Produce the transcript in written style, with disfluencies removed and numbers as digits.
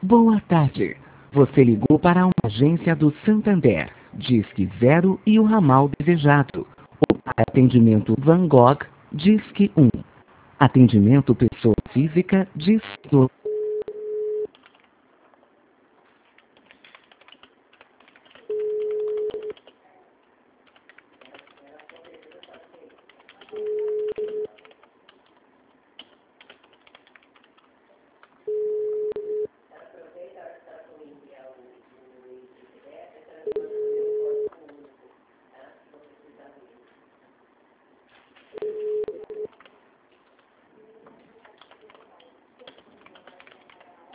Boa tarde. Você ligou para uma agência do Santander. Disque 0 e o ramal desejado. Ou para atendimento Van Gogh, Disque 1. Atendimento pessoa física, Disque 2.